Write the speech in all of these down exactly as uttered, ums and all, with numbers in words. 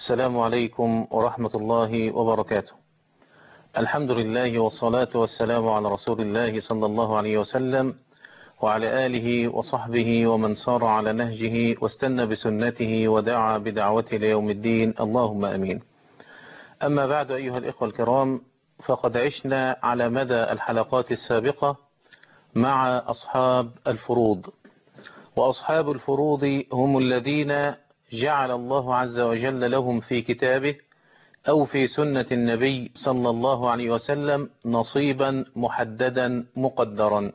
السلام عليكم ورحمة الله وبركاته. الحمد لله والصلاة والسلام على رسول الله صلى الله عليه وسلم وعلى آله وصحبه ومن سار على نهجه واستنى بسنته ودعا بدعوته ليوم الدين، اللهم أمين. أما بعد، أيها الإخوة الكرام، فقد عشنا على مدى الحلقات السابقة مع أصحاب الفروض، وأصحاب الفروض هم الذين جعل الله عز وجل لهم في كتابه أو في سنة النبي صلى الله عليه وسلم نصيبا محددا مقدرا.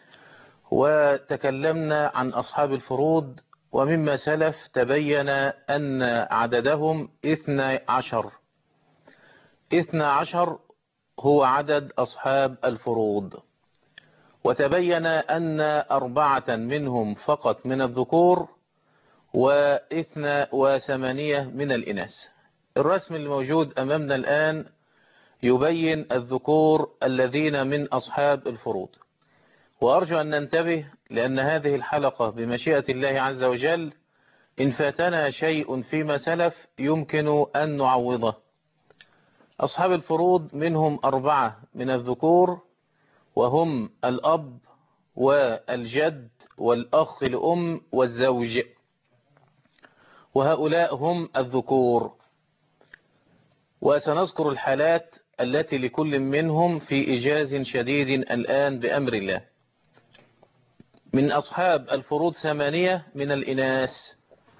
وتكلمنا عن أصحاب الفروض، ومما سلف تبين أن عددهم اثنى عشر اثنى عشر هو عدد أصحاب الفروض، وتبين أن أربعة منهم فقط من الذكور واثنى وثمانية من الإناث. الرسم الموجود أمامنا الآن يبين الذكور الذين من أصحاب الفروض، وأرجو أن ننتبه لأن هذه الحلقة بمشيئة الله عز وجل إن فاتنا شيء فيما سلف يمكن أن نعوضه. أصحاب الفروض منهم أربعة من الذكور، وهم الأب والجد والأخ الأم والزوج، وهؤلاء هم الذكور. وسنذكر الحالات التي لكل منهم في إيجاز شديد الآن بأمر الله. من أصحاب الفروض ثمانية من الإناث.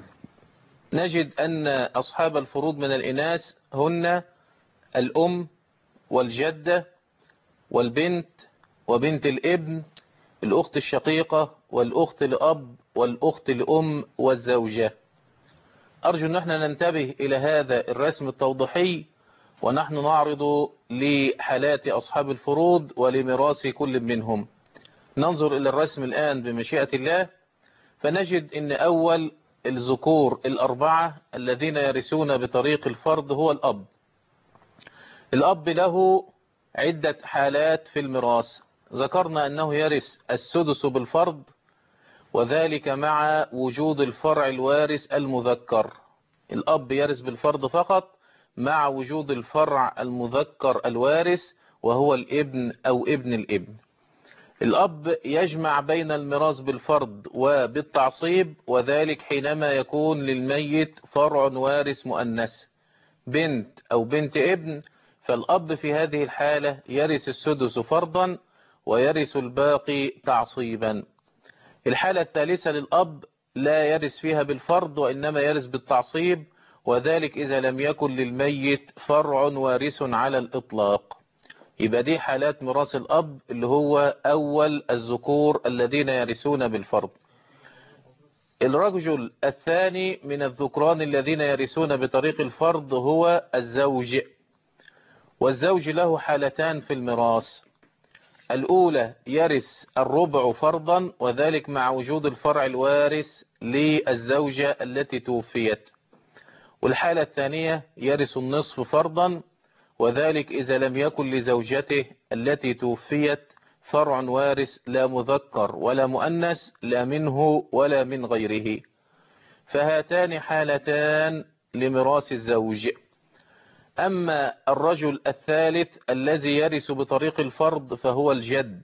نجد أن أصحاب الفروض من الإناث هن الأم والجدة والبنت وبنت الابن، الأخت الشقيقة والأخت الأب والأخت الأم والزوجة. أرجو أن احنا ننتبه إلى هذا الرسم التوضيحي ونحن نعرض لحالات أصحاب الفروض ولميراث كل منهم. ننظر إلى الرسم الآن بمشيئة الله، فنجد أن أول الذكور الأربعة الذين يرثون بطريق الفرض هو الأب. الأب له عدة حالات في الميراث. ذكرنا أنه يرث السدس بالفرض، وذلك مع وجود الفرع الوارث المذكر. الأب يرث بالفرض فقط مع وجود الفرع المذكر الوارث وهو الابن أو ابن الابن. الأب يجمع بين الميراث بالفرض وبالتعصيب، وذلك حينما يكون للميت فرع وارث مؤنث بنت أو بنت ابن، فالأب في هذه الحالة يرث السدس فرضا ويرث الباقي تعصيبا. الحالة الثالثة للأب لا يرث فيها بالفرض وإنما يرث بالتعصيب، وذلك إذا لم يكن للميت فرع وارث على الإطلاق. يبقى دي حالات ميراث الأب اللي هو أول الذكور الذين يرثون بالفرض. الرجل الثاني من الذكران الذين يرثون بطريق الفرض هو الزوج، والزوج له حالتان في الميراث. الأولى يرث الربع فرضا، وذلك مع وجود الفرع الوارث للزوجة التي توفيت. والحالة الثانية يرث النصف فرضا، وذلك إذا لم يكن لزوجته التي توفيت فرع وارث لا مذكر ولا مؤنث، لا منه ولا من غيره. فهاتان حالتان لميراث الزوج. أما الرجل الثالث الذي يرث بطريق الفرض فهو الجد،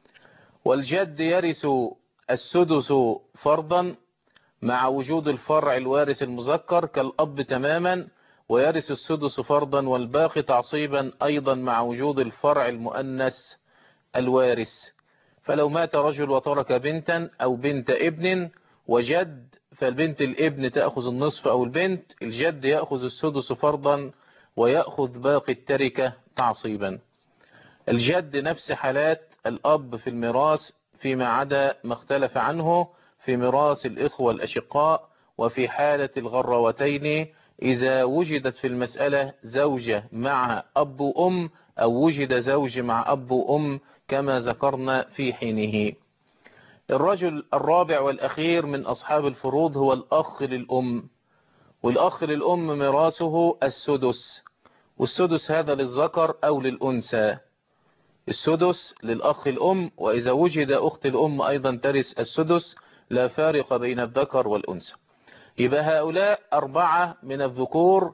والجد يرث السدس فرضا مع وجود الفرع الوارث المذكر كالأب تماما، ويرث السدس فرضا والباقي تعصيبا أيضا مع وجود الفرع المؤنث الوارث. فلو مات رجل وترك بنتا أو بنت ابن وجد، فالبنت الابن تأخذ النصف أو البنت، الجد يأخذ السدس فرضا ويأخذ باقي التركة تعصيبا. الجد نفس حالات الأب في الميراث فيما عدا ما اختلف عنه في ميراث الإخوة الأشقاء، وفي حالة الغروتين إذا وجدت في المسألة زوجة مع أب وأم أو وجد زوج مع أب وأم كما ذكرنا في حينه. الرجل الرابع والأخير من أصحاب الفروض هو الأخ للأم، والأخ للأم ميراثه السدس، والسدس هذا للذكر أو للأنثى. السدس للأخ الأم، وإذا وجد أخت الأم أيضا ترث السدس، لا فارق بين الذكر والأنثى. يبقى هؤلاء أربعة من الذكور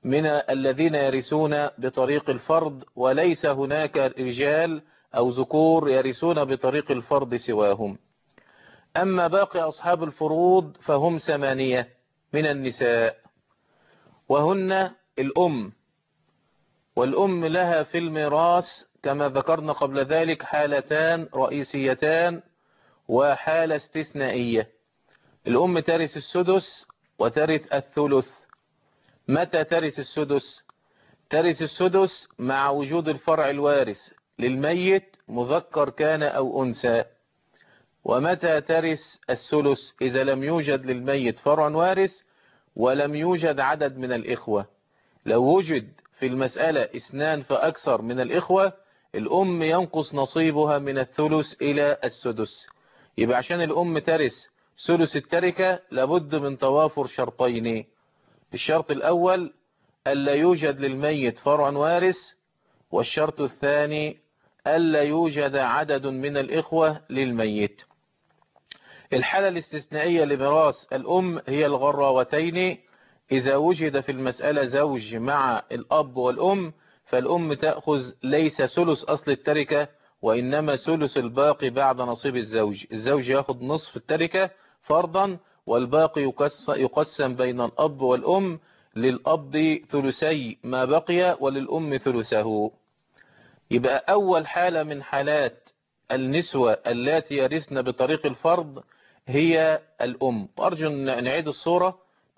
من الذين يرثون بطريق الفرض، وليس هناك رجال أو ذكور يرثون بطريق الفرض سواهم. أما باقي أصحاب الفروض فهم ثمانية من النساء، وهن الأم، والأم لها في الميراث كما ذكرنا قبل ذلك حالتان رئيسيتان وحالة استثنائية. الأم ترث السدس وترث الثلث. متى ترث السدس؟ ترث السدس مع وجود الفرع الوارث للميت مذكر كان أو أنثى. ومتى ترث الثلث؟ إذا لم يوجد للميت فرع وارث ولم يوجد عدد من الإخوة. لو وجد في المسألة اثنان فأكثر من الإخوة، الأم ينقص نصيبها من الثلث إلى السدس. يبقى عشان الأم ترث ثلث التركة لابد من توافر شرطين. الشرط الأول ألا يوجد للميت فرع وارث، والشرط الثاني ألا يوجد عدد من الإخوة للميت. الحالة الاستثنائية لميراث الأم هي الغراوتين. إذا وجد في المسألة زوج مع الأب والأم، فالأم تأخذ ليس ثلث أصل التركة وإنما ثلث الباقي بعد نصيب الزوج. الزوج يأخذ نصف التركة فرضا، والباقي يقسم بين الأب والأم. للأب ثلثي ما بقي وللأم ثلثه. يبقى أول حالة من حالات النسوة التي يرثن بطريق الفرض هي الأم. وأرجو أن نعيد الصورة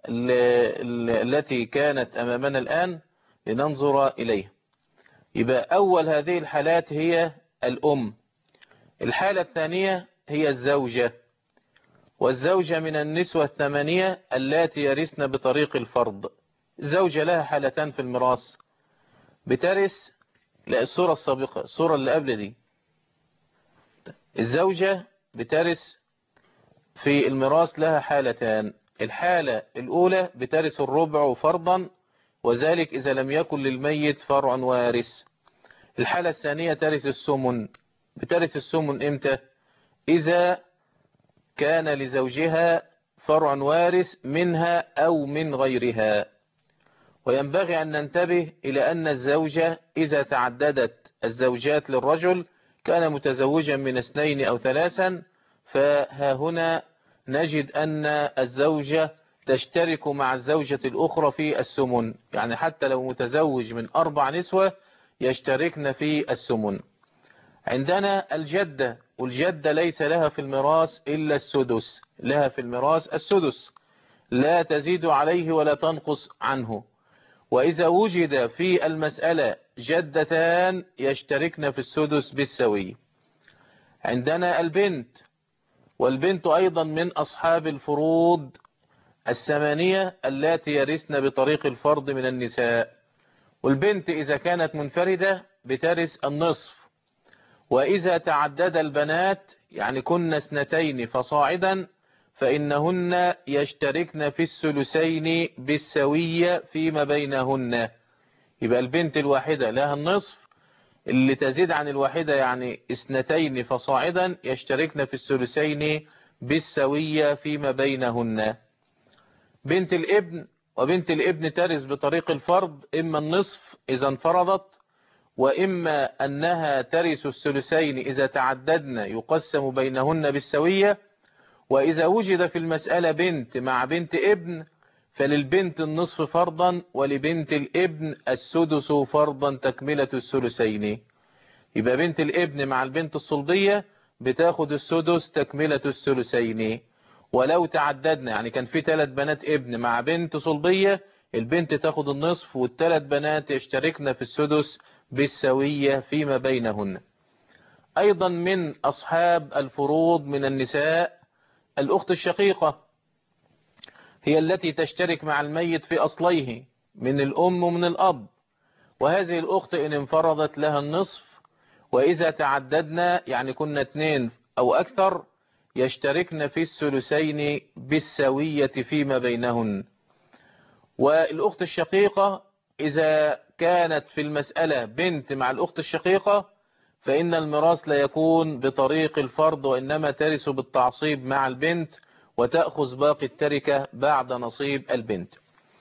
التي كانت أمامنا الآن لننظر إليها. يبقى أول هذه الحالات هي الأم. الحالة الثانية هي الزوجة، والزوجة من النسوة الثمانية التي يرثن بطريق الفرض. الزوجة لها حالتان في الميراث. بترث، لا الصورة السابقة، الصورة اللي قبل دي. الزوجة بترث في الميراث لها حالتان. الحالة الأولى بترث الربع فرضا، وذلك إذا لم يكن للميت فرع وارث. الحالة الثانية ترث الثمن. بترث الثمن إمتى؟ إذا كان لزوجها فرع وارث منها أو من غيرها. وينبغي أن ننتبه إلى أن الزوجة إذا تعددت الزوجات للرجل كان متزوجا من اثنين أو ثلاثا، فها هنا نجد أن الزوجة تشترك مع الزوجة الأخرى في الثمن. يعني حتى لو متزوج من أربع نسوة يشتركن في الثمن. عندنا الجدة، والجدة ليس لها في الميراث إلا السدس. لها في الميراث السدس، لا تزيد عليه ولا تنقص عنه. وإذا وجد في المسألة جدتان يشتركن في السدس بالسوي. عندنا البنت، والبنت أيضا من أصحاب الفروض الثمانية التي يرثن بطريق الفرض من النساء. والبنت إذا كانت منفردة بترث النصف، وإذا تعدد البنات يعني كن اثنتين فصاعدا فإنهن يشتركن في الثلثين بالسوية فيما بينهن. يبقى البنت الواحدة لها النصف، اللي تزيد عن الواحدة يعني اثنتين فصاعدا يشتركن في الثلثين بالسوية فيما بينهن. بنت الابن وبنت الابن ترث بطريق الفرض إما النصف إذا انفرضت، وإما أنها ترث الثلثين إذا تعددن يقسم بينهن بالسوية. وإذا وجد في المسألة بنت مع بنت ابن فللبنت النصف فرضا، ولبنت الابن السدس فرضا تكملة الثلثين. يبقى بنت الابن مع البنت الصلبية بتاخد السدس تكملة الثلثين. ولو تعددنا يعني كان في ثلاث بنات ابن مع بنت صلبية، البنت تاخد النصف والثلاث بنات يشتركن في السدس بالسوية فيما بينهن. أيضا من أصحاب الفروض من النساء الأخت الشقيقة، هي التي تشترك مع الميت في أصليه من الأم ومن الأب. وهذه الأخت إن انفرضت لها النصف، وإذا تعددنا يعني كنا اثنين أو أكثر يشتركن في الثلثين بالسوية فيما بينهن. والأخت الشقيقة إذا كانت في المسألة بنت مع الأخت الشقيقة فإن الميراث لا يكون بطريق الفرض، وإنما ترث بالتعصيب مع البنت وتأخذ باقي التركة بعد نصيب البنت.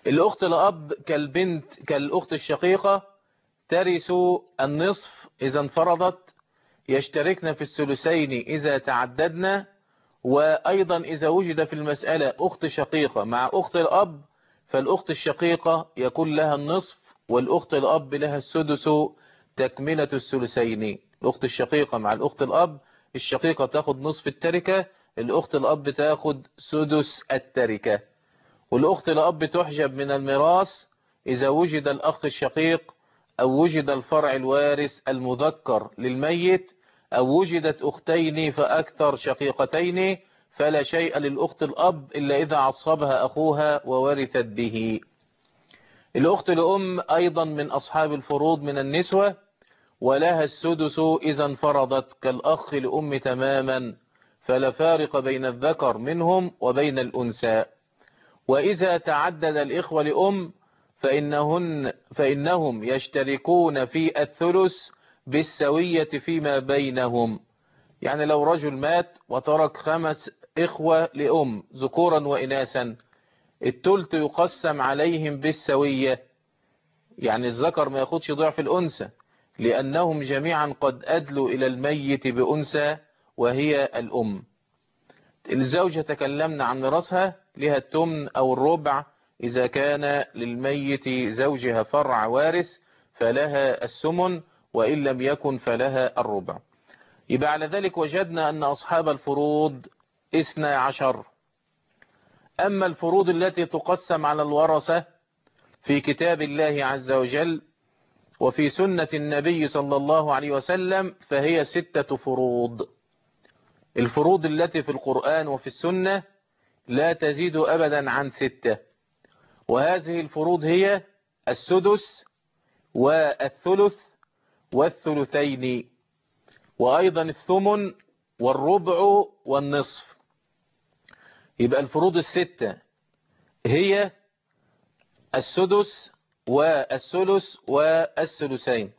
الأخت الأب كالبنت كالأخت الشقيقة ترث النصف إذا انفرضت، يشتركن في الثلثين إذا تعددن، وأيضا إذا وجد في المسألة أخت شقيقة مع أخت الأب فالأخت الشقيقة يكون لها النصف والأخت الأب لها السدس تكملة الثلثين. الأخت الشقيقة مع الأخت الأب، الشقيقة تاخد نصف التركة، الأخت الأب تاخد سدس التركة. والأخت الأب تحجب من الميراث إذا وجد الأخ الشقيق أو وجد الفرع الوارث المذكر للميت أو وجدت أختين فأكثر شقيقتين، فلا شيء للأخت الأب إلا إذا عصبها أخوها وورثت به. الأخت الأم أيضا من أصحاب الفروض من النسوة، ولها السدس إذا انفرضت كالأخ لأم تماما، فلا فارق بين الذكر منهم وبين الأنثى. وإذا تعدد الإخوة لأم فإنهن فإنهم يشتركون في الثلث بالسوية فيما بينهم. يعني لو رجل مات وترك خمس إخوة لأم ذكورا وإناثا، الثلث يقسم عليهم بالسوية، يعني الذكر ما ياخدش ضعف الأنثى، لأنهم جميعا قد أدلوا إلى الميت بأنثى وهي الأم. الزوجة تكلمنا عن ميراثها، لها التمن أو الربع إذا كان للميت زوجها فرع وارث فلها الثمن، وإن لم يكن فلها الربع. يبقى على ذلك وجدنا أن أصحاب الفروض اثنى عشر. أما الفروض التي تقسم على الورثة في كتاب الله عز وجل وفي سنة النبي صلى الله عليه وسلم فهي ستة فروض. الفروض التي في القرآن وفي السنة لا تزيد أبدا عن ستة، وهذه الفروض هي السدس والثلث والثلثين، وأيضا الثمن والربع والنصف. يبقى الفروض الستة هي السدس والثلث والثلثين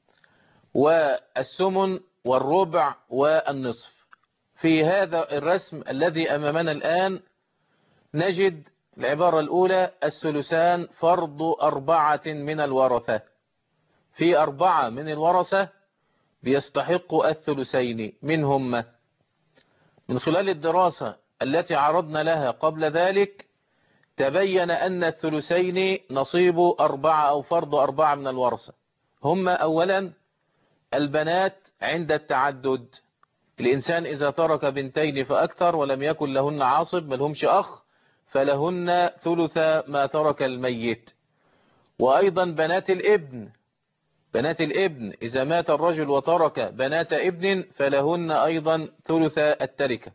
والثمن والربع والنصف. في هذا الرسم الذي أمامنا الآن نجد العبارة الأولى الثلثان فرض أربعة من الورثة. في أربعة من الورثة بيستحق الثلثين منهم. من خلال الدراسة التي عرضنا لها قبل ذلك تبين أن الثلثين نصيب أربعة أو فرض أربعة من الورثة. هم أولا البنات عند التعدد، الإنسان إذا ترك بنتين فأكثر ولم يكن لهن عاصب ملهمش أخ فلهن ثلث ما ترك الميت. وأيضا بنات الابن، بنات الابن إذا مات الرجل وترك بنات ابن فلهن أيضا ثلث التركة.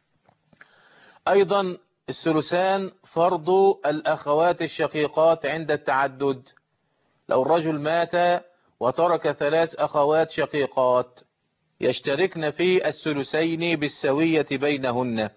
أيضا الثلثان فرض الأخوات الشقيقات عند التعدد، لو الرجل مات وترك ثلاث أخوات شقيقات يشتركن في الثلثين بالسوية بينهن.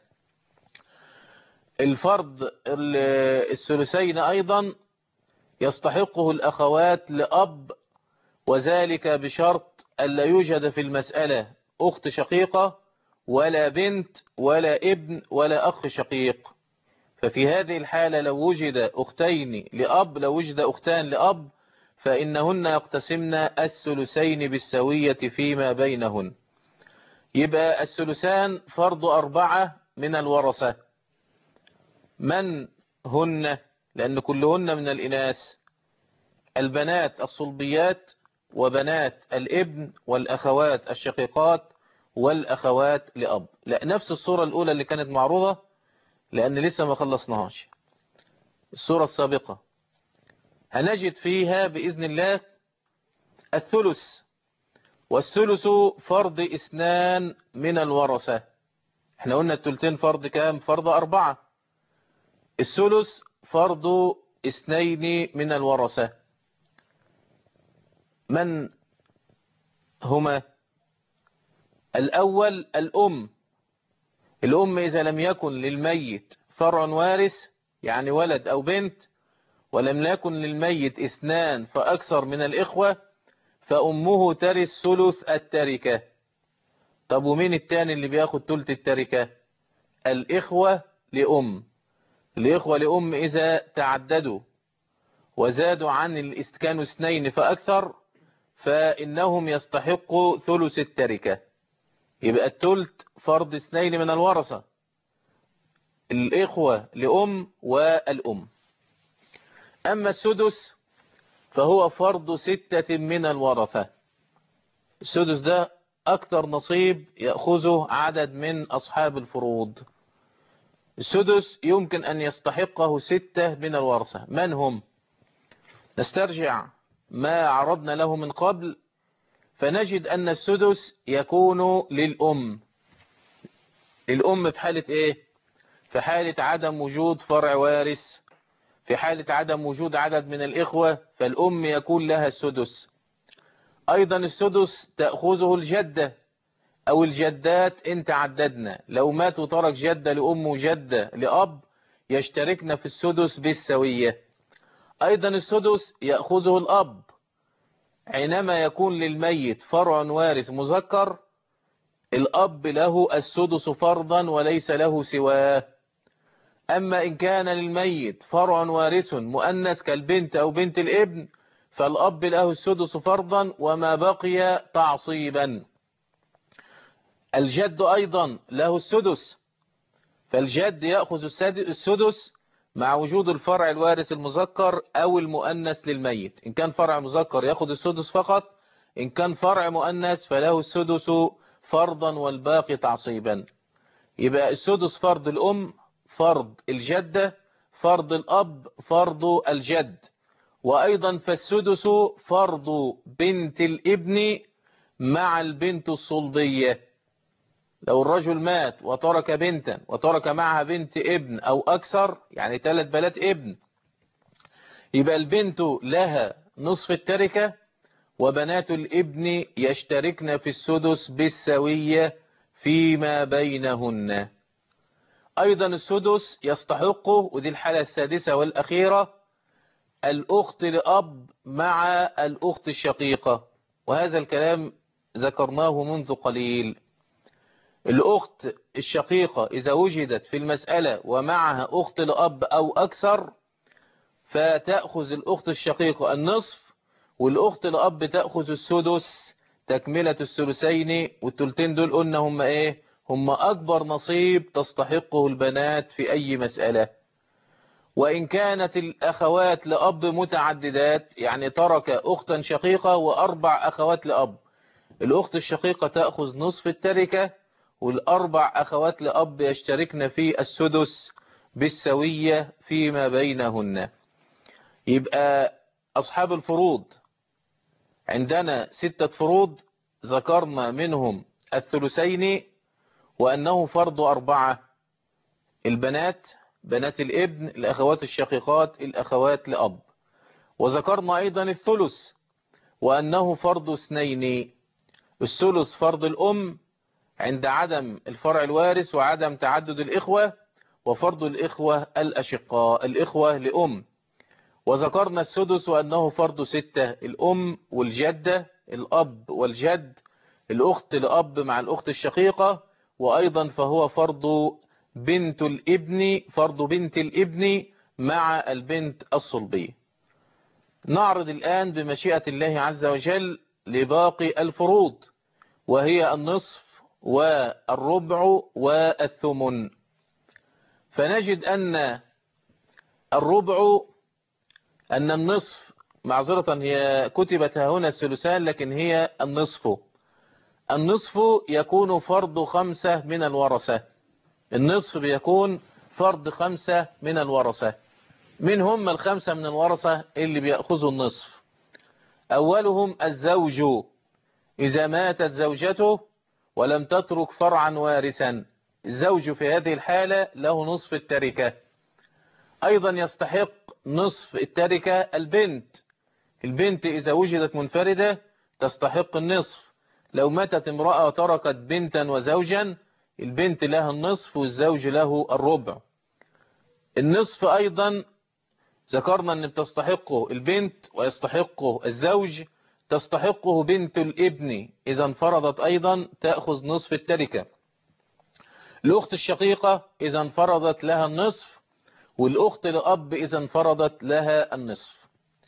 الفرض الثلثين أيضا يستحقه الأخوات لأب، وذلك بشرط ألا يوجد في المسألة أخت شقيقة ولا بنت ولا ابن ولا أخ شقيق. ففي هذه الحالة لو وجد أختين لأب لو وجد أختان لأب فإنهن يقتسمن الثلثين بالسوية فيما بينهن. يبقى الثلثان فرض أربعة من الورثة. من هن؟ لأن كلهن من الإناث، البنات الصلبيات وبنات الابن والأخوات الشقيقات والأخوات لأب. لا، نفس الصورة الأولى اللي كانت معروضة لأن لسه ما خلصناهاش. الصورة السابقة هنجد فيها بإذن الله الثلث، والثلث فرض اثنان من الورثة. احنا قلنا الثلثين فرض كام؟ فرض أربعة. الثلث فرض اثنين من الورثة. من هما؟ الأول الأم. الأم إذا لم يكن للميت فرع وارث يعني ولد أو بنت، ولم يكن للميت اثنان فأكثر من الإخوة، فأمه ترث ثلث التركة. طب ومين التاني اللي بياخد ثلث التركة؟ الإخوة لأم. الإخوة لأم إذا تعددوا وزادوا عن الاست كانوا اثنين فأكثر فإنهم يستحقوا ثلث التركة. يبقى الثلث فرض اثنين من الورثة، الإخوة لأم والأم. أما السدس فهو فرض ستة من الورثة. السدس ده أكثر نصيب يأخذه عدد من أصحاب الفروض. السدس يمكن أن يستحقه ستة من الورثة. من هم؟ نسترجع ما عرضنا له من قبل فنجد أن السدس يكون للأم. الأم في حالة إيه؟ في حالة عدم وجود فرع وارث، في حالة عدم وجود عدد من الإخوة فالأم يكون لها السدس. أيضا السدس تأخذه الجدة أو الجدات إن تعددنا، لو مات وترك جدة لأم وجدة لأب يشتركن في السدس بالسوية. أيضا السدس يأخذه الأب حينما يكون للميت فرع وارث مذكر، الأب له السدس فرضا وليس له سواه. أما إن كان للميت فرع وارث مؤنث كالبنت أو بنت الابن فالأب له السدس فرضا وما بقي تعصيبا. الجد أيضا له السدس، فالجد يأخذ السدس مع وجود الفرع الوارث المذكر أو المؤنث للميت. إن كان فرع مذكر يأخذ السدس فقط، إن كان فرع مؤنث فله السدس فرضا والباقي تعصيبا. يبقى السدس فرض الأم، فرض الجدة، فرض الأب، فرض الجد. وأيضا فالسدس فرض بنت الابن مع البنت الصلبية. لو الرجل مات وترك بنتا وترك معها بنت ابن أو أكثر، يعني ثلاث بنات ابن، يبقى البنت لها نصف التركة وبنات الابن يشتركن في السدس بالسوية فيما بينهن. أيضا السدس يستحقه، ودي الحالة السادسة والأخيرة، الأخت لأب مع الأخت الشقيقة، وهذا الكلام ذكرناه منذ قليل. الأخت الشقيقة إذا وجدت في المسألة ومعها أخت لأب أو أكثر فتأخذ الأخت الشقيقة النصف، والأخت لأب تأخذ السدس تكملة الثلثين. والثلثين دول قلنا هم إيه؟ هم أكبر نصيب تستحقه البنات في أي مسألة. وإن كانت الأخوات لأب متعددات، يعني ترك أختا شقيقة وأربع أخوات لأب، الأخت الشقيقة تأخذ نصف التركة والأربع أخوات لأب يشتركن في السدس بالسوية فيما بينهن. يبقى أصحاب الفروض عندنا ستة فروض ذكرنا منهم الثلثين وأنه فرض أربعة: البنات، بنات الابن، الأخوات الشقيقات، الأخوات لأب. وذكرنا أيضا الثلث وأنه فرض اثنين: الثلث فرض الأم عند عدم الفرع الوارث وعدم تعدد الإخوة، وفرض الإخوة الأشقاء الإخوة لأم. وذكرنا السدس وأنه فرض ستة: الأم والجدة، الأب والجد، الأخت لأب مع الأخت الشقيقة، وأيضا فهو فرض بنت الابن فرض بنت الابن مع البنت الصلبية. نعرض الآن بمشيئة الله عز وجل لباقي الفروض، وهي النصف والربع والثمن. فنجد أن الربع أن النصف، معذرة هي كتبت هنا الثلثان لكن هي النصف. النصف يكون فرض خمسة من الورثة. النصف بيكون فرض خمسة من الورثة. من هم الخمسة من الورثة اللي بيأخذوا النصف؟ أولهم الزوج إذا ماتت زوجته ولم تترك فرعا وارثا، الزوج في هذه الحالة له نصف التركة. أيضا يستحق نصف التركة البنت. البنت إذا وجدت منفردة تستحق النصف. لو ماتت امرأة وتركت بنتا وزوجا البنت لها النصف والزوج له الربع. النصف أيضا ذكرنا أن بتستحقه البنت ويستحقه الزوج، تستحقه بنت الابن إذا انفرضت أيضا تأخذ نصف التركة. الأخت الشقيقة إذا انفرضت لها النصف، والأخت لأب إذا انفرضت لها النصف.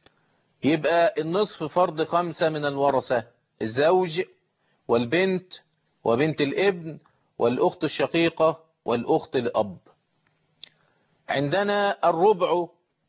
يبقى النصف فرض خمسة من الورثة: الزوج والبنت وبنت الابن والأخت الشقيقة والأخت الأب. عندنا الربع،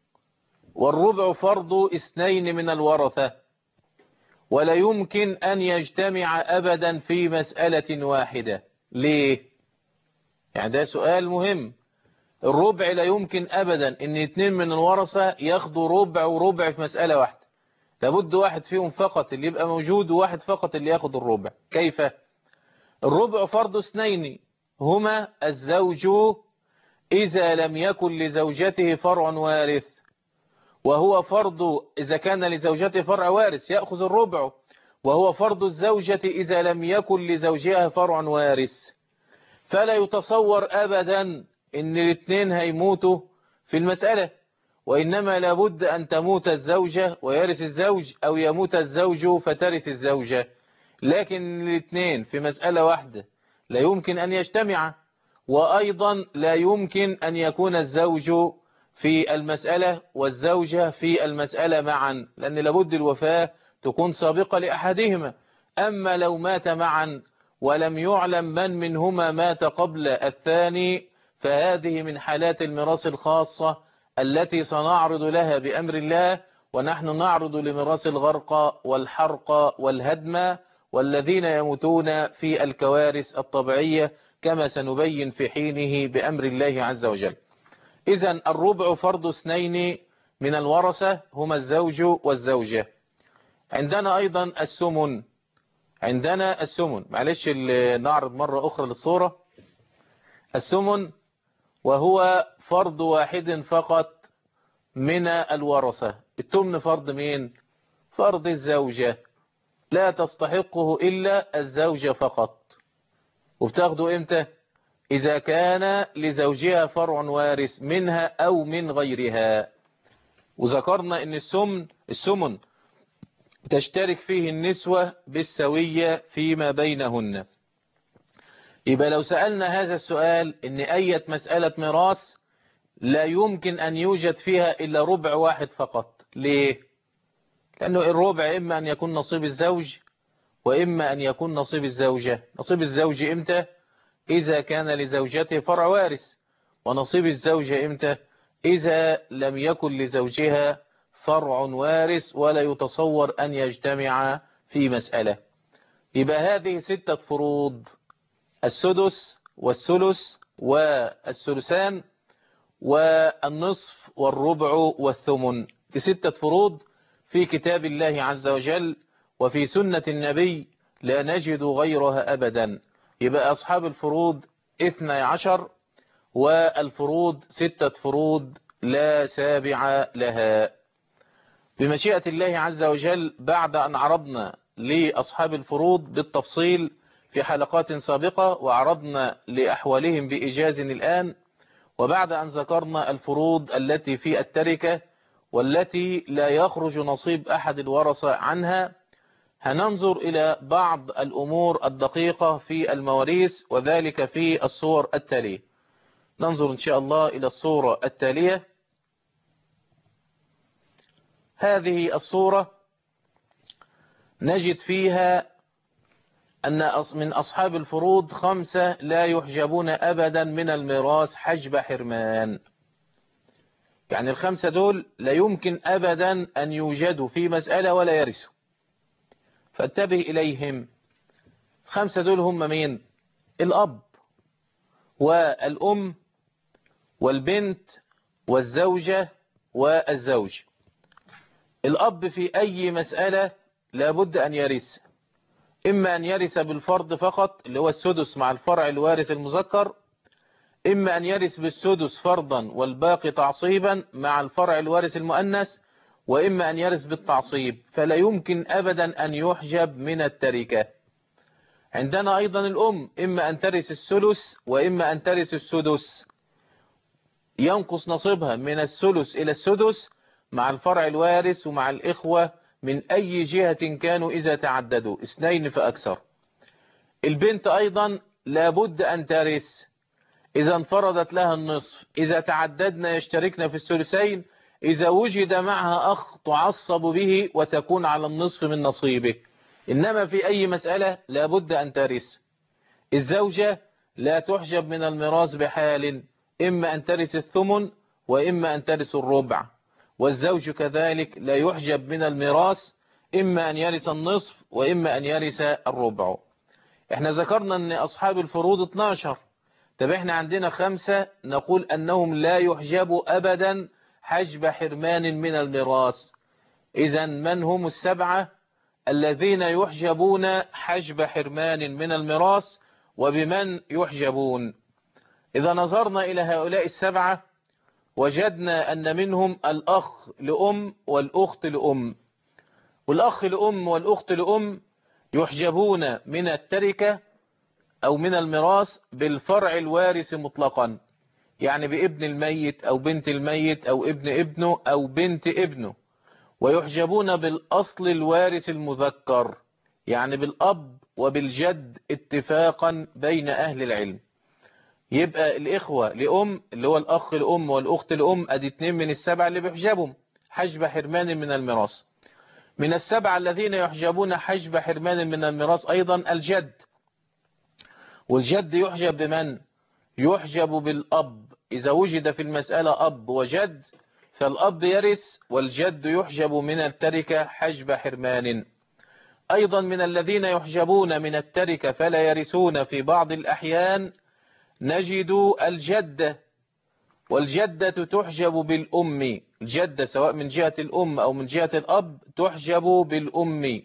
والربع فرض اثنين من الورثة، ولا يمكن أن يجتمع أبدا في مسألة واحدة. ليه؟ يعني ده سؤال مهم. الربع لا يمكن أبدا أن اثنين من الورثة ياخدوا ربع وربع في مسألة واحدة، لابد واحد فيهم فقط اللي يبقى موجود وواحد فقط اللي ياخد الربع. كيف؟ الربع فرض اثنين هما الزوج إذا لم يكن لزوجته فرع وارث، وهو فرض إذا كان لزوجته فرع وارث يأخذ الربع، وهو فرض الزوجة إذا لم يكن لزوجها فرع وارث. فلا يتصور أبدا إن الاثنين هيموتوا في المسألة، وإنما لابد أن تموت الزوجة ويرث الزوج، أو يموت الزوج فترث الزوجة. لكن الاثنين في مسألة واحدة لا يمكن أن يجتمع، وأيضا لا يمكن أن يكون الزوج في المسألة والزوجة في المسألة معا، لأن لابد الوفاة تكون سابقة لأحدهما. أما لو مات معا ولم يعلم من منهما مات قبل الثاني، فهذه من حالات الميراث الخاصة التي سنعرض لها بأمر الله، ونحن نعرض لميراث الغرق والحرق والهدم والذين يموتون في الكوارث الطبيعية، كما سنبين في حينه بأمر الله عز وجل. إذن الربع فرض اثنين من الورثة هما الزوج والزوجة. عندنا أيضا السمن، عندنا السمن معلش نعرض مرة أخرى للصورة. السمن وهو فرض واحد فقط من الورثة. التمن فرض مين؟ فرض الزوجة، لا تستحقه إلا الزوجة فقط. وبتاخده إمتى؟ إذا كان لزوجها فرع وارث منها أو من غيرها. وذكرنا أن السمن السمن تشترك فيه النسوة بالسوية فيما بينهن. يبقى لو سألنا هذا السؤال إن أية مسألة ميراث لا يمكن أن يوجد فيها إلا ربع واحد فقط. ليه؟ لأنه الربع إما أن يكون نصيب الزوج وإما أن يكون نصيب الزوجة. نصيب الزوج إمتى؟ إذا كان لزوجته فرع وارث. ونصيب الزوجة إمتى؟ إذا لم يكن لزوجها فرع وارث ولا يتصور أن يجتمع في مسألة. يبقى هذه ستة فروض: السدس والثلث والثلثان والنصف والربع والثمن. دي ستة فروض في كتاب الله عز وجل وفي سنة النبي لا نجد غيرها أبدا. يبقى أصحاب الفروض اثني عشر، والفروض ستة فروض لا سابع لها. بمشيئة الله عز وجل بعد أن عرضنا لأصحاب الفروض بالتفصيل في حلقات سابقة وعرضنا لأحوالهم بإيجاز الآن، وبعد أن ذكرنا الفروض التي في التركة والتي لا يخرج نصيب أحد الورثة عنها، هننظر إلى بعض الأمور الدقيقة في المواريث، وذلك في الصور التالية. ننظر إن شاء الله إلى الصورة التالية. هذه الصورة نجد فيها أن من أصحاب الفروض خمسة لا يحجبون أبدا من الميراث حجب حرمان. يعني الخمسة دول لا يمكن أبدا أن يوجدوا في مسألة ولا يرثوا، فانتبه إليهم. خمسة دول هم مين؟ الأب والأم والبنت والزوجة والزوج. الأب في أي مسألة لابد أن يرث، إما أن يرث بالفرض فقط اللي هو السدس مع الفرع الوارث المذكر، إما أن يرث بالسدس فرضا والباقي تعصيبا مع الفرع الوارث المؤنث، وإما أن يرث بالتعصيب. فلا يمكن أبدا أن يحجب من التركة. عندنا أيضا الأم، إما أن ترث الثلث وإما أن ترث السدس، ينقص نصيبها من الثلث إلى السدس مع الفرع الوارث ومع الإخوة من أي جهة كانوا إذا تعددوا اثنين فأكثر. البنت أيضا لابد أن ترث إذا انفردت لها النصف، إذا تعددنا يشتركنا في الثلثين، إذا وجد معها أخ تعصب به وتكون على النصف من نصيبه. إنما في أي مسألة لابد أن ترث. الزوجة لا تحجب من الميراث بحال، إما أن ترث الثمن وإما أن ترث الربع. والزوج كذلك لا يحجب من الميراث، إما أن يرث النصف وإما أن يرث الربع. احنا ذكرنا أن أصحاب الفروض اثناشر. طب احنا عندنا خمسة نقول أنهم لا يحجبوا أبدا حجب حرمان من الميراث. إذا من هم السبعة الذين يحجبون حجب حرمان من الميراث، وبمن يحجبون؟ إذا نظرنا إلى هؤلاء السبعة وجدنا أن منهم الأخ لأم والأخت لأم. والأخ لأم والأخت لأم يحجبون من التركة أو من الميراث بالفرع الوارث مطلقا، يعني بابن الميت أو بنت الميت أو ابن ابنه أو بنت ابنه. ويحجبون بالأصل الوارث المذكر، يعني بالأب وبالجد اتفاقا بين أهل العلم. يبقى الإخوة لأم اللي هو الأخ لأم والأخت لأم أدي اتنين من السبعة اللي بيحجبهم حجب حرمان من الميراث. من السبعة الذين يحجبون حجب حرمان من الميراث أيضا الجد. والجد يحجب بمن؟ يحجب بالأب. إذا وجد في المسألة أب وجد فالأب يرث، والجد يحجب من التركة حجب حرمان. أيضا من الذين يحجبون من التركة فلا يرثون في بعض الأحيان نجد الجدة. والجدة تحجب بالأم. الجدة سواء من جهة الأم أو من جهة الأب تحجب بالأم.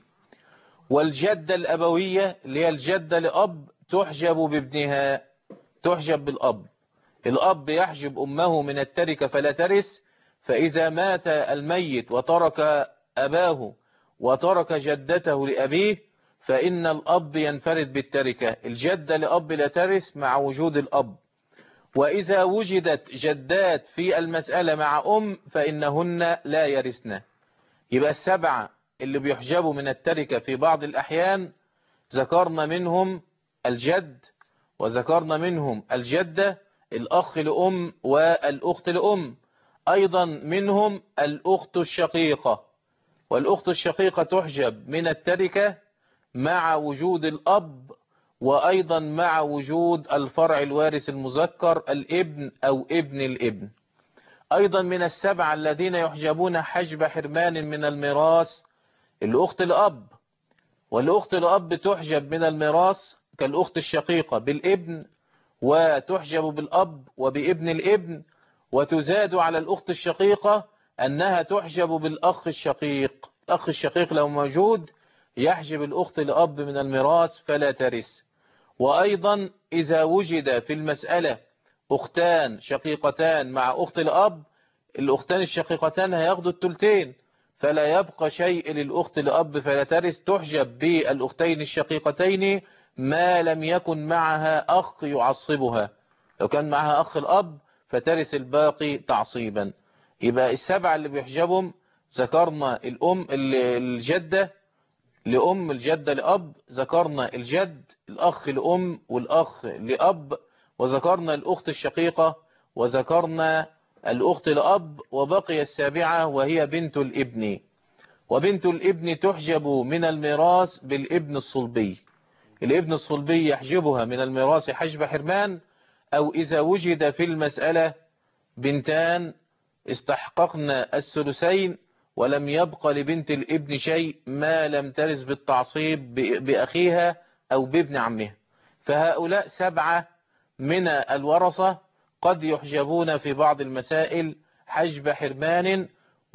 والجدة الأبوية اللي هي الجدة لأب تحجب بابنها، تحجب بالأب. الأب يحجب أمه من التركة فلا ترث، فإذا مات الميت وترك أباه وترك جدته لأبيه فإن الأب ينفرد بالتركة. الجدة لأب لا ترث مع وجود الأب. وإذا وجدت جدات في المسألة مع أم فإنهن لا يرثن. يبقى السبعة اللي بيحجبوا من التركة في بعض الأحيان ذكرنا منهم الجد، وذكرنا منهم الجدة، الأخ لأم والأخت لأم. أيضا منهم الأخت الشقيقة، والأخت الشقيقة تحجب من التركة مع وجود الأب، وأيضا مع وجود الفرع الوارث المذكر الابن أو ابن الابن. أيضا من السبعة الذين يحجبون حجب حرمان من الميراث الأخت الأب. والأخت الأب تحجب من الميراث كالأخت الشقيقة بالابن، وتحجب بالأب وبابن الابن. وتزاد على الأخت الشقيقة أنها تحجب بالأخ الشقيق. الأخ الشقيق لو موجود يحجب الأخت الأب من الميراث فلا ترث. وأيضا إذا وجد في المسألة أختان شقيقتان مع أخت الأب، الأختان الشقيقتان هياخدوا التلتين، فلا يبقى شيء للأخت الأب فلا ترث. تحجب بالأختين الشقيقتين ما لم يكن معها أخ يعصبها. لو كان معها أخ الأب فترث الباقي تعصيبا. يبقى السبعة اللي بيحجبهم ذكرنا الأم الجدة لأم، الجدة لأب، ذكرنا الجد، الأخ لأم والأخ لأب، وذكرنا الأخت الشقيقة، وذكرنا الأخت لأب، وبقي السابعة وهي بنت الابن. وبنت الابن تحجب من الميراث بالابن الصلبي. الابن الصلبي يحجبها من الميراث حجب حرمان، أو إذا وجد في المسألة بنتان استحققن الثلثين ولم يبق لبنت الابن شيء ما لم ترث بالتعصيب بأخيها أو بابن عمها. فهؤلاء سبعة من الورثة قد يحجبون في بعض المسائل حجب حرمان،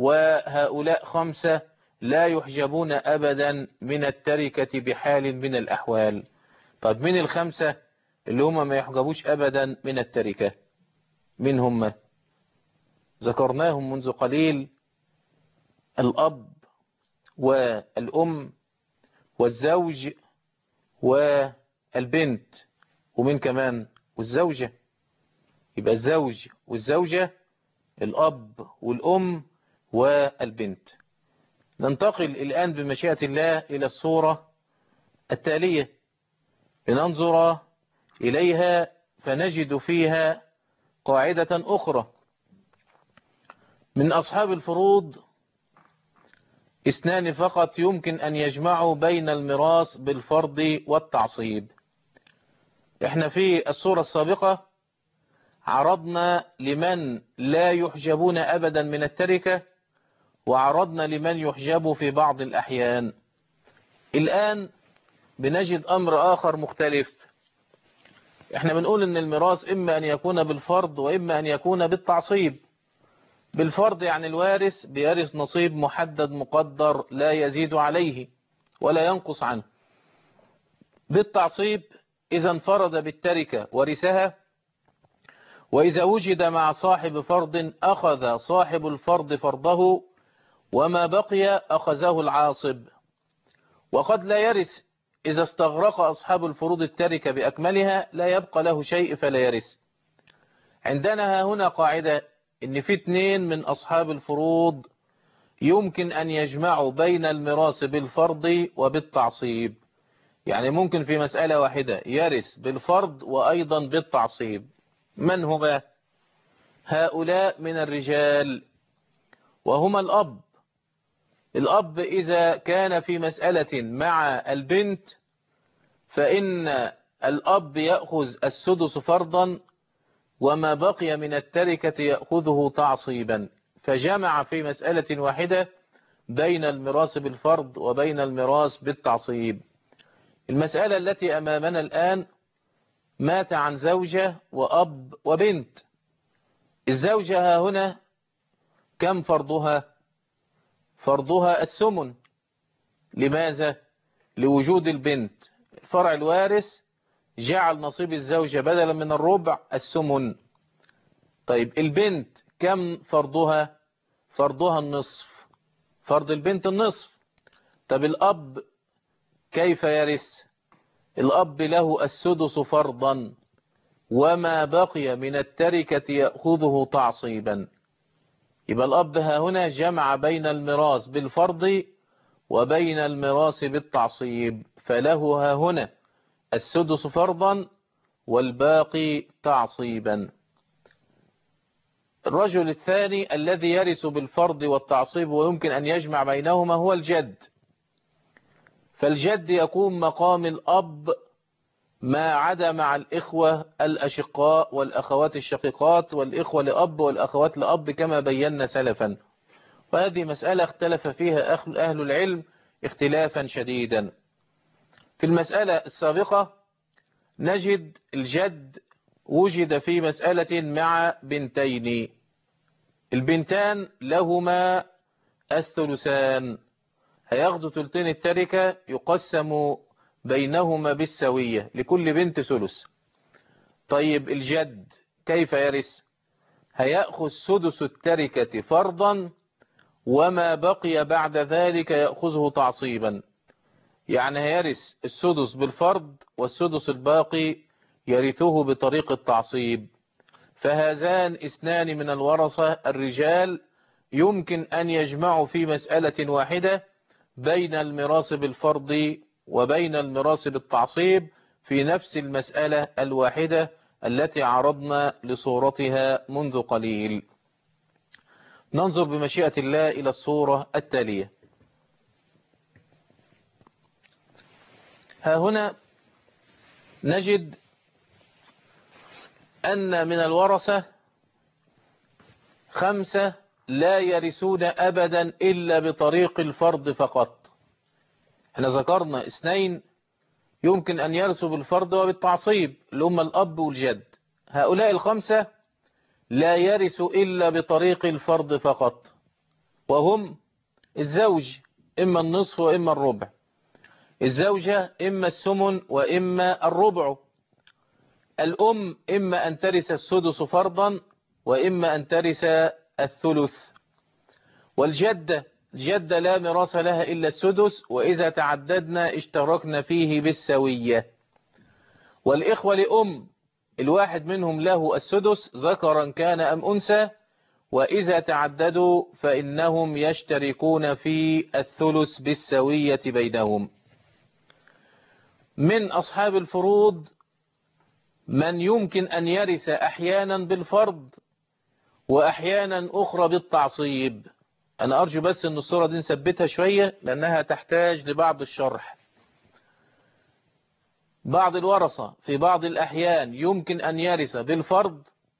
وهؤلاء خمسة لا يحجبون أبدا من التركة بحال من الأحوال. طب من الخمسة اللي هم ما يحجبوش أبدا من التركة؟ من هم؟ ذكرناهم منذ قليل: الأب والأم والزوج والبنت، ومن كمان والزوجة. يبقى الزوج والزوجة، الأب والأم والبنت. ننتقل الآن بمشيئة الله إلى الصورة التالية لننظر إليها، فنجد فيها قاعدة أخرى. من أصحاب الفروض اثنان فقط يمكن أن يجمعوا بين الميراث بالفرض والتعصيب. احنا في الصورة السابقة عرضنا لمن لا يحجبون أبدا من التركة، وعرضنا لمن يحجب في بعض الأحيان. الآن بنجد أمر آخر مختلف. احنا بنقول ان الميراث إما أن يكون بالفرض وإما أن يكون بالتعصيب. بالفرض يعني الوارث بيرث نصيب محدد مقدر لا يزيد عليه ولا ينقص عنه. بالتعصيب إذا انفرد بالتركة ورثها، وإذا وجد مع صاحب فرض أخذ صاحب الفرض فرضه، وما بقي أخذه العاصب. وقد لا يرث إذا استغرق أصحاب الفروض التركة بأكملها، لا يبقى له شيء فلا يرث. عندنا هنا قاعدة إن في اثنين من أصحاب الفروض يمكن أن يجمعوا بين الميراث بالفرض وبالتعصيب. يعني ممكن في مسألة واحدة يرث بالفرض وأيضا بالتعصيب. من هما هؤلاء؟ من الرجال، وهما الأب. الأب إذا كان في مسألة مع البنت فإن الأب يأخذ السدس فرضا، وما بقي من التركة يأخذه تعصيبا. فجمع في مسألة واحدة بين الميراث بالفرض وبين الميراث بالتعصيب. المسألة التي أمامنا الآن مات عن زوجة وأب وبنت. الزوجة هنا كم فرضها؟ فرضها الثمن. لماذا؟ لوجود البنت. الفرع الوارث جعل نصيب الزوجة بدلا من الربع الثمن. طيب البنت كم فرضها؟ فرضها النصف. فرض البنت النصف. طب الأب كيف يرث؟ الأب له السدس فرضا، وما بقي من التركة يأخذه تعصيبا. يبقى الأب ها هنا جمع بين الميراث بالفرض وبين الميراث بالتعصيب، فله ها هنا السدس فرضا والباقي تعصيبا. الرجل الثاني الذي يرث بالفرض والتعصيب ويمكن أن يجمع بينهما هو الجد. فالجد يقوم مقام الأب ما عدا مع الإخوة الأشقاء والأخوات الشقيقات والإخوة لأب والأخوات لأب كما بينا سلفا. وهذه مسألة اختلف فيها أهل العلم اختلافا شديدا. في المسألة السابقة نجد الجد وجد في مسألة مع بنتين. البنتان لهما الثلثان، هياخدوا ثلثين التركة يقسم بينهما بالسوية، لكل بنت ثلث. طيب الجد كيف يرث؟ هيأخذ سدس التركة فرضا، وما بقي بعد ذلك يأخذه تعصيبا. يعني هيرث السدس بالفرض والسدس الباقي يرثه بطريق التعصيب. فهذان اثنان من الورثة الرجال يمكن أن يجمعوا في مسألة واحدة بين الميراث بالفرض وبين الميراث بالتعصيب في نفس المسألة الواحدة التي عرضنا لصورتها منذ قليل. ننظر بمشيئة الله إلى الصورة التالية. ها هنا نجد أن من الورثة خمسة لا يرثون أبدا إلا بطريق الفرض فقط. احنا ذكرنا اثنين يمكن أن يرثوا بالفرض وبالتعصيب اللي هم الأب والجد. هؤلاء الخمسة لا يرثوا إلا بطريق الفرض فقط، وهم الزوج إما النصف وإما الربع، الزوجة إما الثمن وإما الربع، الأم إما أن ترث السدس فرضا وإما أن ترث الثلث، والجدة الجدة لا ميراث لها إلا السدس، وإذا تعددنا اشتركنا فيه بالسوية. والإخوة لأم الواحد منهم له السدس ذكرا كان أم أنثى، وإذا تعددوا فإنهم يشتركون في الثلث بالسوية بينهم. من أصحاب الفروض من يمكن أن يرث أحيانا بالفرض وأحيانا أخرى بالتعصيب. أنا أرجو بس أن الصورة دي نثبتها شوية لأنها تحتاج لبعض الشرح. بعض الورثة في بعض الأحيان يمكن أن يرث بالفرض،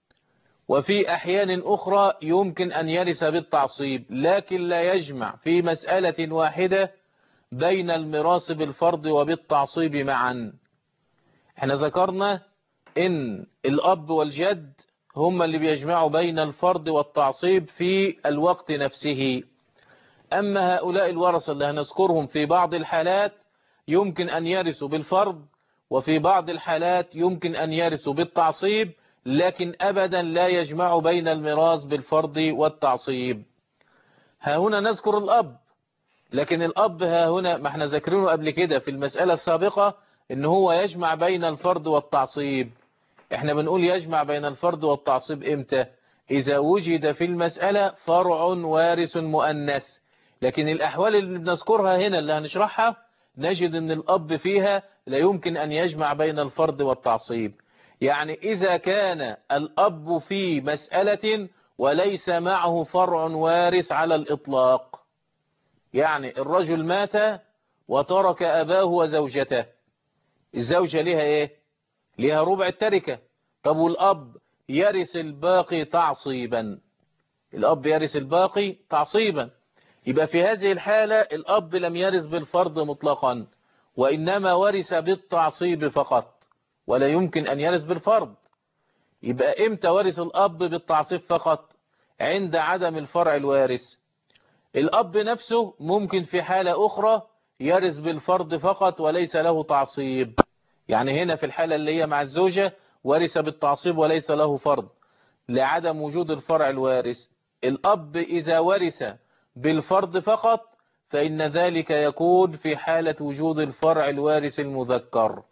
وفي أحيان أخرى يمكن أن يرث بالتعصيب، لكن لا يجمع في مسألة واحدة بين الميراث بالفرض وبالتعصيب معا. احنا ذكرنا إن الأب والجد هم اللي بيجمعوا بين الفرض والتعصيب في الوقت نفسه. أما هؤلاء الورثة اللي هنذكرهم في بعض الحالات يمكن أن يرثوا بالفرض، وفي بعض الحالات يمكن أن يرثوا بالتعصيب، لكن أبدا لا يجمع بين الميراث بالفرض والتعصيب. ها هنا نذكر الأب، لكن الأب ها هنا ما احنا ذكرينه قبل كده في المسألة السابقة إن هو يجمع بين الفرض والتعصيب. احنا بنقول يجمع بين الفرض والتعصيب إمتى؟ إذا وجد في المسألة فرع وارث مؤنث. لكن الأحوال اللي بنذكرها هنا اللي هنشرحها نجد أن الأب فيها لا يمكن أن يجمع بين الفرض والتعصيب. يعني إذا كان الأب في مسألة وليس معه فرع وارث على الإطلاق، يعني الرجل مات وترك أباه وزوجته، الزوجة لها إيه؟ لها ربع التركة. طب والأب يرث الباقي تعصيبا، الأب يرث الباقي تعصيبا. يبقى في هذه الحالة الأب لم يرث بالفرض مطلقا، وإنما ورث بالتعصيب فقط، ولا يمكن أن يرث بالفرض. يبقى إمتى ورث الأب بالتعصيب فقط؟ عند عدم الفرع الوارث. الأب نفسه ممكن في حالة أخرى يرث بالفرض فقط وليس له تعصيب. يعني هنا في الحالة اللي هي مع الزوجة ورث بالتعصيب وليس له فرض لعدم وجود الفرع الوارث. الأب إذا ورث بالفرض فقط فإن ذلك يكون في حالة وجود الفرع الوارث المذكر.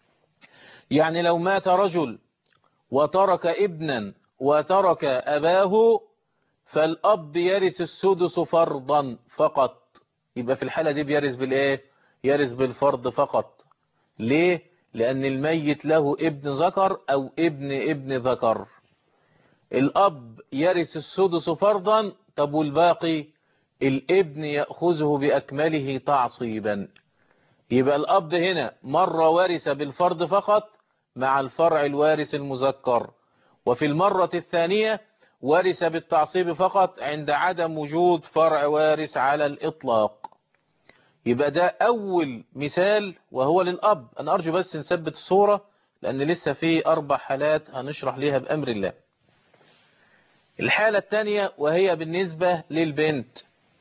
يعني لو مات رجل وترك ابنا وترك أباه فالأب يرث السدس فرضا فقط. يبقى في الحالة دي بيرث بالإيه؟ يرث بالفرض فقط. ليه؟ لأن الميت له ابن ذكر أو ابن ابن ذكر. الأب يرث السدس فرضا، طب والباقي الابن يأخذه بأكمله تعصيبا. يبقى الأب هنا مرة ورث بالفرض فقط مع الفرع الوارث المذكر، وفي المرة الثانية ورث بالتعصيب فقط عند عدم وجود فرع وارث على الإطلاق. يبقى ده أول مثال وهو للأب. أنا أرجو بس نثبت الصورة لأن لسه في أربع حالات هنشرح ليها بأمر الله. الحالة الثانية وهي بالنسبة للبنت.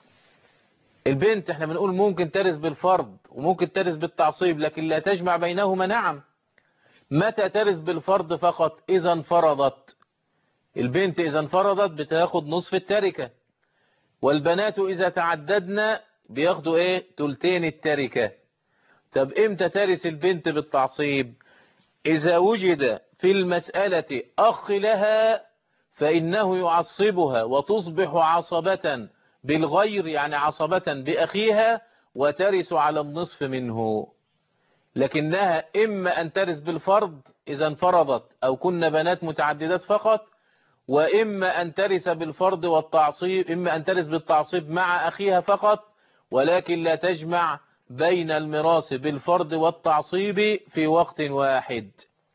البنت احنا بنقول ممكن ترث بالفرض وممكن ترث بالتعصيب، لكن لا تجمع بينهما. نعم. متى ترث بالفرض فقط؟ إذا انفرضت. البنت إذا انفرضت بتاخد نصف التركة، والبنات إذا تعددنا بياخدوا ايه؟ تلتين التركة. طب امتى ترث البنت بالتعصيب؟ إذا وجد في المسألة أخ لها فإنه يعصبها وتصبح عصبة بالغير، يعني عصبة بأخيها، وترث على النصف منه. لكنها إما أن ترث بالفرض إذا انفرضت أو كن بنات متعددات فقط، وإما أن ترث بالفرض والتعصيب، إما أن ترث بالتعصيب مع أخيها فقط، ولكن لا تجمع بين الميراث بالفرض والتعصيب في وقت واحد.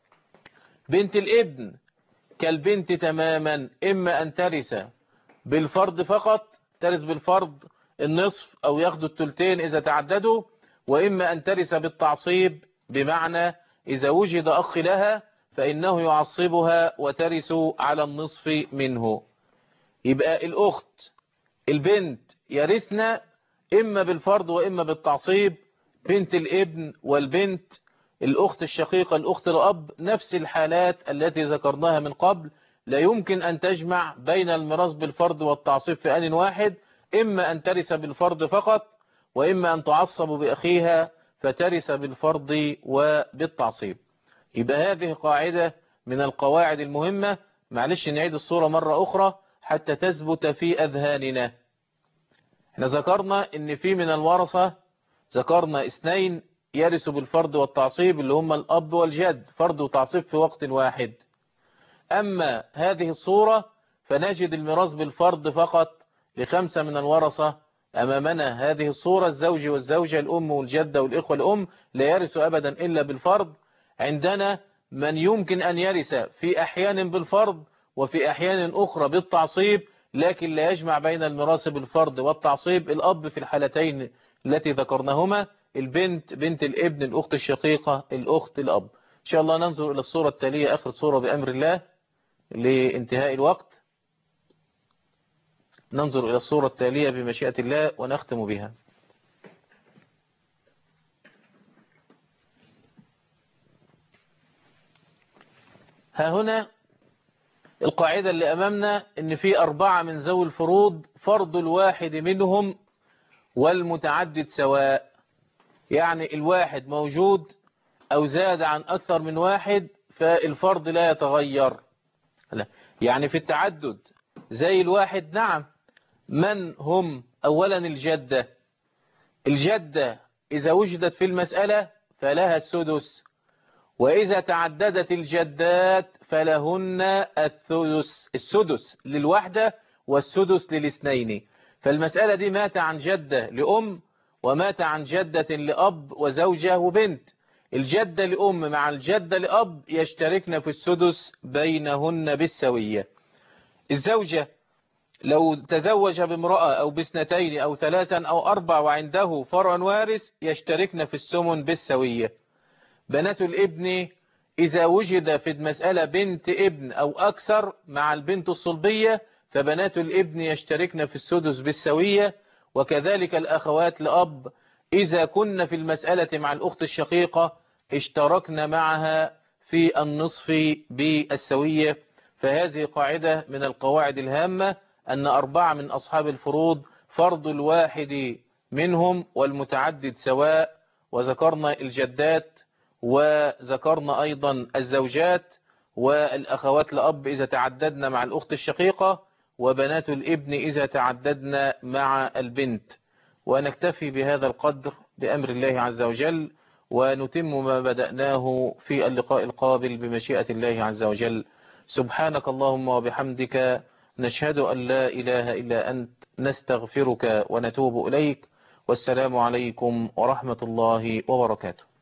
بنت الابن كالبنت تماما، إما أن ترث بالفرض فقط، ترث بالفرض النصف أو ياخدوا التلتين إذا تعددوا، وإما أن ترث بالتعصيب بمعنى إذا وجد أخ لها فإنه يعصبها وترث على النصف منه. يبقى الأخت البنت يرثنا إما بالفرض وإما بالتعصيب. بنت الابن والبنت الأخت الشقيقة الأخت الأب نفس الحالات التي ذكرناها من قبل، لا يمكن أن تجمع بين الميراث بالفرض والتعصيب في آن واحد. إما أن ترث بالفرض فقط، وإما أن تعصب بأخيها فترث بالفرض وبالتعصيب. يبقى هذه قاعدة من القواعد المهمة. معلش نعيد الصورة مرة أخرى حتى تثبت في أذهاننا. احنا ذكرنا ان في من الورثة ذكرنا اثنين يرثوا بالفرض والتعصيب اللي هم الأب والجد، فرض وتعصيب في وقت واحد. أما هذه الصورة فنجد الميراث بالفرض فقط لخمسة من الورثة أمامنا. هذه الصورة: الزوج والزوجة، الأم والجدة والإخوة الأم لا يرث أبدا إلا بالفرض. عندنا من يمكن أن يرث في أحيان بالفرض وفي أحيان أخرى بالتعصيب، لكن لا يجمع بين الميراث بالفرض والتعصيب. الأب في الحالتين التي ذكرناهما: البنت، بنت الابن، الأخت الشقيقة، الأخت الأب. إن شاء الله ننظر إلى الصورة التالية، آخر صورة بأمر الله لانتهاء الوقت. ننظر إلى الصورة التالية بمشيئة الله ونختم بها. ها هنا القاعدة اللي أمامنا: إن في أربعة من ذوي الفروض فرض الواحد منهم والمتعدد سواء. يعني الواحد موجود أو زاد عن أكثر من واحد فالفرض لا يتغير. لا. يعني في التعدد زي الواحد، نعم. من هم؟ أولا الجدة. الجدة إذا وجدت في المسألة فلها السدس، وإذا تعددت الجدات فلهن الثلث، السدس للوحدة والسدس للاثنين. فالمسألة دي مات عن جدة لأم ومات عن جدة لأب وزوجة وبنت. الجدة لأم مع الجدة لأب يشتركن في السدس بينهن بالسوية. الزوجة لو تزوج بامرأة أو باثنتين أو ثلاثا أو أربع وعنده فرع وارث يشتركن في السمن بالسوية. بنات الابن إذا وجد في المسألة بنت ابن أو أكثر مع البنت الصلبية فبنات الابن يشتركن في السدس بالسوية. وكذلك الأخوات لأب إذا كن في المسألة مع الأخت الشقيقة اشتركن معها في النصف بالسوية. فهذه قاعدة من القواعد الهامة: أن أربعة من أصحاب الفروض فرض الواحد منهم والمتعدد سواء. وذكرنا الجدات وذكرنا أيضا الزوجات والأخوات لأب إذا تعددنا مع الأخت الشقيقة، وبنات الابن إذا تعددنا مع البنت. ونكتفي بهذا القدر بأمر الله عز وجل، ونتم ما بدأناه في اللقاء القابل بمشيئة الله عز وجل. سبحانك اللهم وبحمدك، نشهد أن لا إله إلا أنت، نستغفرك ونتوب إليك. والسلام عليكم ورحمة الله وبركاته.